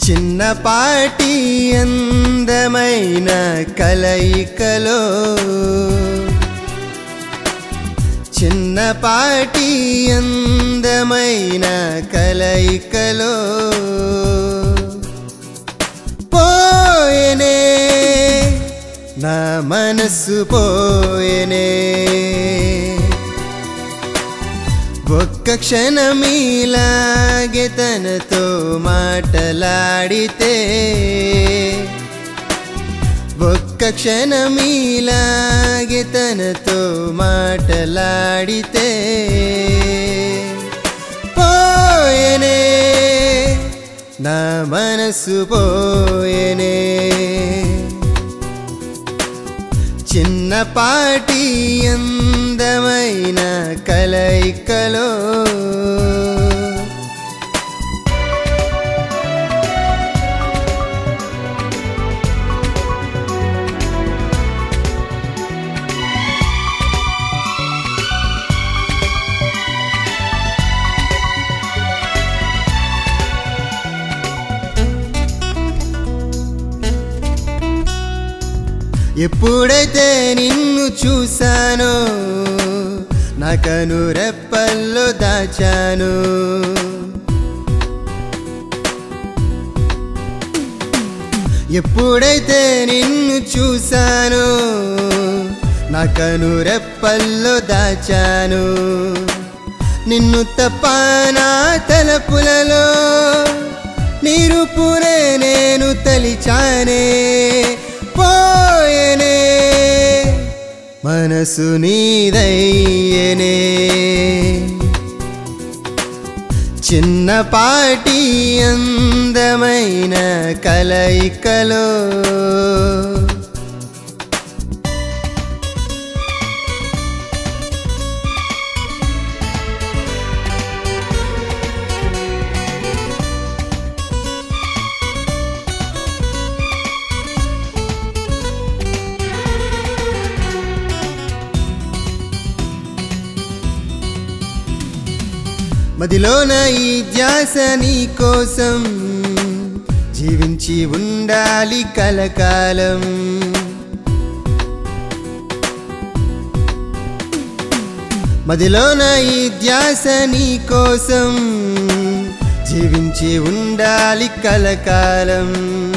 చిన్నపాటి అందమైన కలయికలో చిన్నపాటి అందమైన కలయికలో పోయేనే నా మనసు పోయేనే ఒక్క క్షణమిలాగే తనతో మాటలాడితే ఒక్క క్షణమిలాగే తనతో మాటలాడితే పోయేనే నా మనసు పోయేనే చిన్నపాటి అందమైన కలయికలో ఎప్పుడైతే నిన్ను చూశానో నా కనురెప్పల్లో దాచాను ఎప్పుడైతే నిన్ను చూశానో నా కనురెప్పల్లో దాచాను నిన్ను తప్ప నా తలపులలో నీ రూపునే నేను తలిచానే పోయేనే మనసు నీదయ్యేనే చిన్నపాటి అందమైన కలయికలో మదిలోన ఈ ధ్యాస నీ కోసం జీవించి ఉండాలి కలకాలం మదిలోన ఈ ధ్యాస నీ కోసం జీవించి ఉండాలి కలకాలం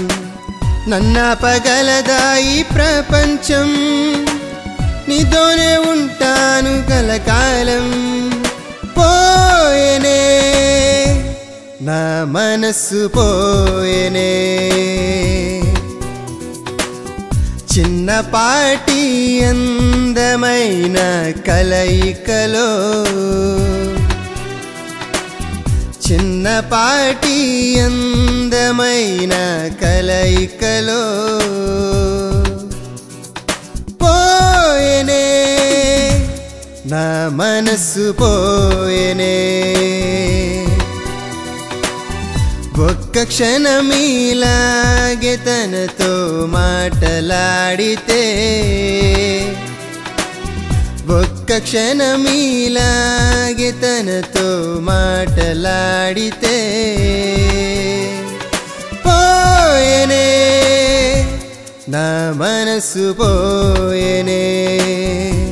నన్నాపగలదా ఈ ప్రపంచం నీతోనే ఉంటాను కలకాలం పోయేనే నా మనసు పోయేనే చిన్నపాటి అందమైన కలయికలో చిన్నపాటి అందమైన కలయికలో పోయేనే నా మనసు పోయేనే ఒక్క క్షణమిలాగే తనతో మాటలాడితే ఒక్క క్షణమిలాగే తనతో మాటలాడితే పోయేనే నా మనసు పోయేనే